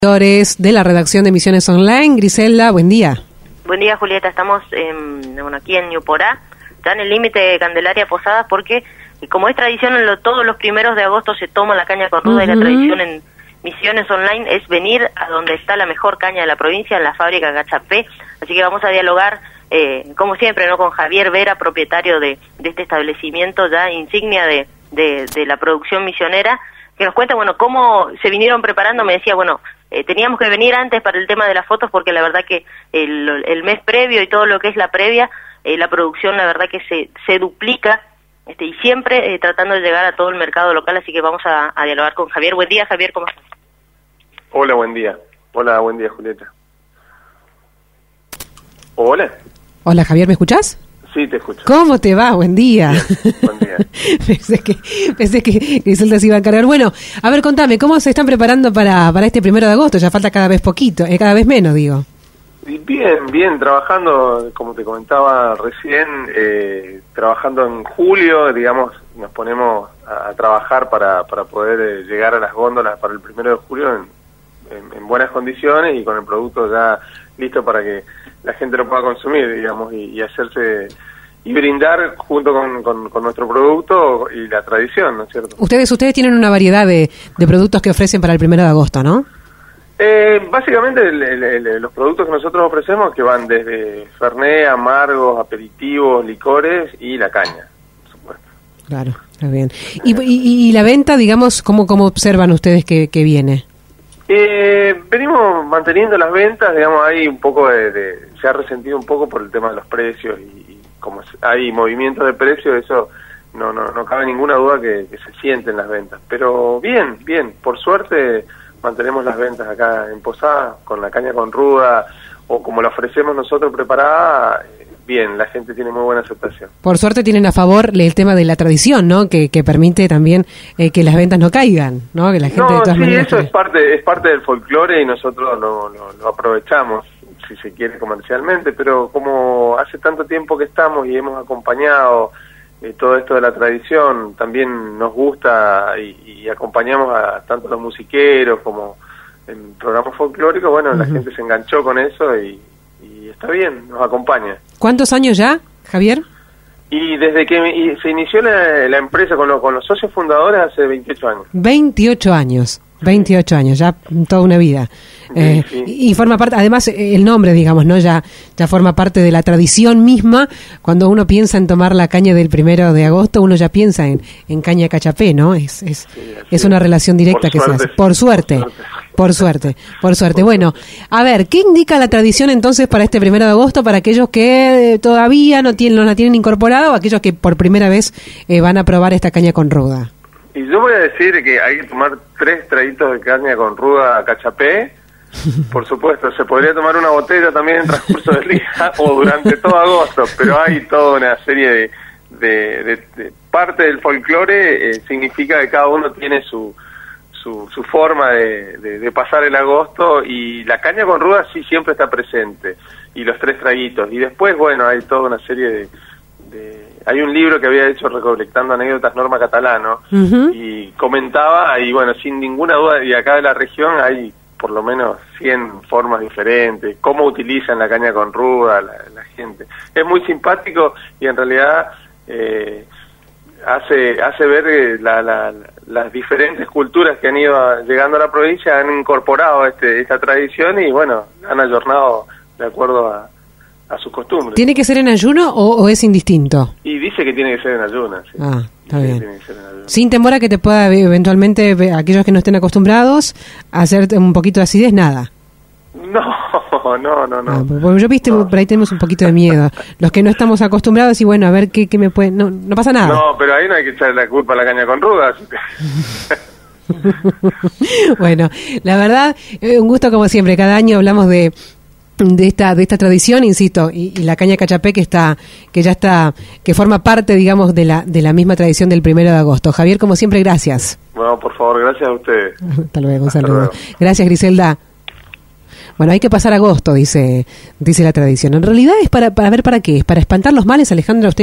De la redacción de Misiones Online. Griselda, buen día. Buen día, Julieta. Estamos aquí en Ñuporá, ya en el límite de Candelaria Posadas, porque como es tradición, todos los primeros de agosto se toma la caña con ruda y la tradición en Misiones Online es venir a donde está la mejor caña de la provincia, en la fábrica Cachapé. Así que vamos a dialogar, como siempre, con Javier Vera, propietario de este establecimiento ya insignia de la producción misionera, que nos cuenta, cómo se vinieron preparando. Me decía, teníamos que venir antes para el tema de las fotos, porque la verdad que el mes previo y todo lo que es la previa, la producción, la verdad que se duplica, y siempre tratando de llegar a todo el mercado local. Así que vamos a dialogar con Javier. Buen día, Javier, ¿cómo estás? Hola, buen día. Hola, buen día, Julieta. Hola. Hola, Javier, ¿me escuchás? Sí, te escucho. ¿Cómo te va? Buen día. Bien, buen día. pensé que Griselda se iba a encargar. Bueno, a ver, contame, ¿cómo se están preparando para este 1 de agosto? Ya falta cada vez poquito, cada vez menos, digo. Bien, trabajando, como te comentaba recién, trabajando en julio, digamos, nos ponemos a trabajar para poder llegar a las góndolas para el 1 de julio en buenas condiciones y con el producto ya listo para que la gente lo pueda consumir, digamos, y hacerse y brindar junto con nuestro producto y la tradición, ¿no es cierto? Ustedes tienen una variedad de productos que ofrecen para el 1 de agosto, ¿no? Básicamente los productos que nosotros ofrecemos, que van desde fernet, amargos, aperitivos, licores y la caña, por supuesto. Claro, está bien. ¿Y la venta, digamos, cómo observan ustedes que viene? Venimos manteniendo las ventas, digamos, hay un poco se ha resentido un poco por el tema de los precios y como hay movimientos de precios, eso no cabe ninguna duda que se sienten las ventas. Pero bien, por suerte mantenemos las ventas acá en Posadas con la caña con ruda o como la ofrecemos nosotros preparada. Bien, la gente tiene muy buena aceptación. Por suerte tienen a favor el tema de la tradición, ¿no? Que permite también que las ventas no caigan, ¿no? Que la gente de todas maneras eso es parte del folclore y nosotros lo aprovechamos, si se quiere, comercialmente, pero como hace tanto tiempo que estamos y hemos acompañado todo esto de la tradición, también nos gusta y acompañamos a tanto los musiqueros como en programas folclóricos. La gente se enganchó con eso y está bien, nos acompaña. ¿Cuántos años ya, Javier? Y desde que se inició la empresa con los socios fundadores hace 28 años. 28 años, ya toda una vida. Sí. Y forma parte, además el nombre, digamos, ¿no? Ya forma parte de la tradición misma. Cuando uno piensa en tomar la caña del 1 de agosto, uno ya piensa en caña Cachapé, ¿no? Es una relación directa que se hace. Por suerte. Bueno, a ver, ¿qué indica la tradición entonces para este 1 de agosto para aquellos que todavía no la tienen incorporada o aquellos que por primera vez van a probar esta caña con ruda? Y yo voy a decir que hay que tomar 3 traguitos de caña con ruda Cachapé. Por supuesto, se podría tomar una botella también en transcurso del día o durante todo agosto, pero hay toda una serie de parte del folclore, significa que cada uno tiene su forma de pasar el agosto, y la caña con ruda sí siempre está presente, y los 3 traguitos, y después, hay toda una serie hay un libro que había hecho recolectando anécdotas Norma Catalano, y comentaba, y sin ninguna duda, y acá de la región hay por lo menos 100 formas diferentes, cómo utilizan la caña con ruda la gente. Es muy simpático y en realidad hace ver que las diferentes culturas que han ido llegando a la provincia han incorporado esta tradición y han ayornado de acuerdo a sus costumbres. ¿Tiene que ser en ayuno o es indistinto? Y dice que tiene que ser en ayuno. Sí. Ah, está bien. Sin temor a que te pueda eventualmente, aquellos que no estén acostumbrados, hacer un poquito de acidez, nada. No. Porque yo por ahí tenemos un poquito de miedo. Los que no estamos acostumbrados y a ver qué me puede... No pasa nada. No, pero ahí no hay que echar la culpa a la caña con ruda. Bueno, la verdad, un gusto como siempre. Cada año hablamos de esta tradición, insisto, y la caña Cachapé que forma parte, digamos, de la misma tradición del 1 de agosto. Javier, como siempre, gracias. Bueno, por favor, gracias a ustedes. Hasta luego, un saludo. Gracias, Griselda. Hay que pasar agosto, dice la tradición. En realidad es para ver para qué, es para espantar los males, Alejandra. Usted